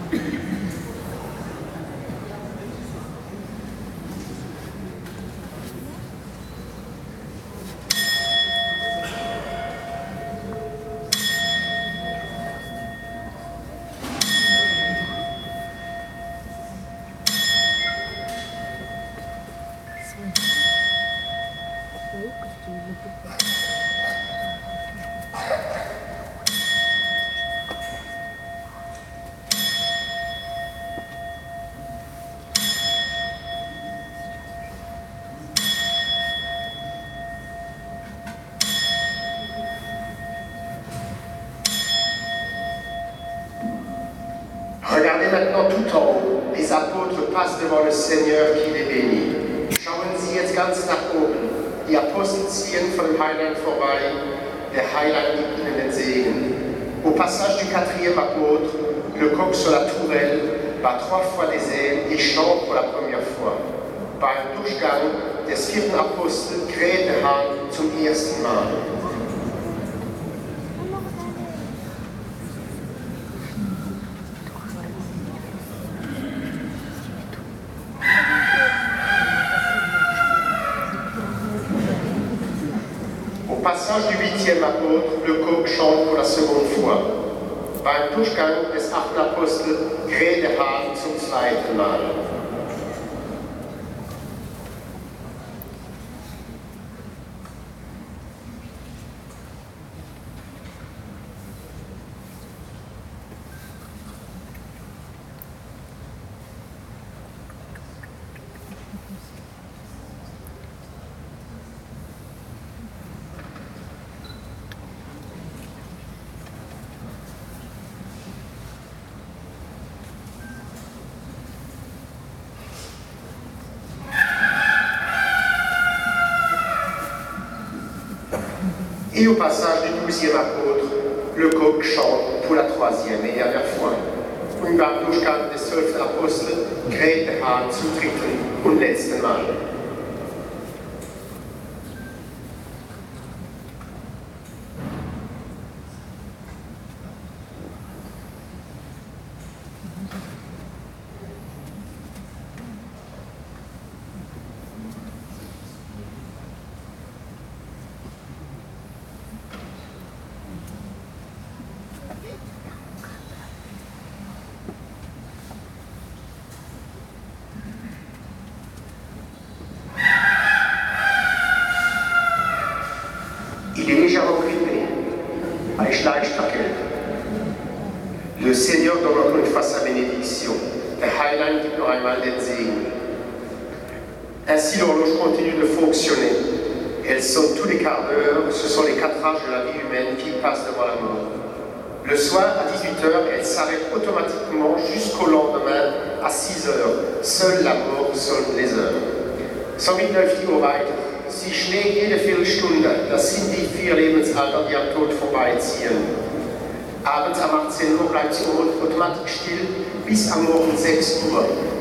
Regardez maintenant tout en haut, les apôtres passent devant le Seigneur qui les bénit. Schauen Sie jetzt ganz nach oben, die Apostel ziehen von dem Heiland vorbei, der Heiland gibt ihnen den Segen. Au passage du quatrième apôtre, le coq sur la tourelle bat 3 fois des ailes et chante pour la première fois. Beim Durchgang des vierten Apostel kräht der Hahn zum ersten Mal. Au passage du 8e apôtre, le coq chante pour la seconde fois. Beim Durchgang des 8. Apostel kräht der Hahn zum 2. Mal. Et au passage du 12e apôtre, le coq chante pour la 3e et dernière fois. Und beim Durchgang des 12. Apostel kräht der Hahn zum 3. und letzten Mal. Il est légèrement grippé, avec Schleifstackel. Le Seigneur donne encore une fois sa bénédiction. Der Heiland gibt noch einmal den Segen. Ainsi, l'horloge continue de fonctionner. Elle sonne tous les quarts d'heure. Ce sont les 4 âges de la vie humaine qui passent devant la mort. Le soir, à 18h, elle s'arrête automatiquement jusqu'au lendemain, à 6h. Seule la mort sonne les heures. Somit läuft die Uhr weiter. Sie schlägt jede Viertelstunde. Das sind die 4 Lebensalter, die am Tod vorbeiziehen. Abends um 18 Uhr bleibt sie automatisch still bis am Morgen 6 Uhr.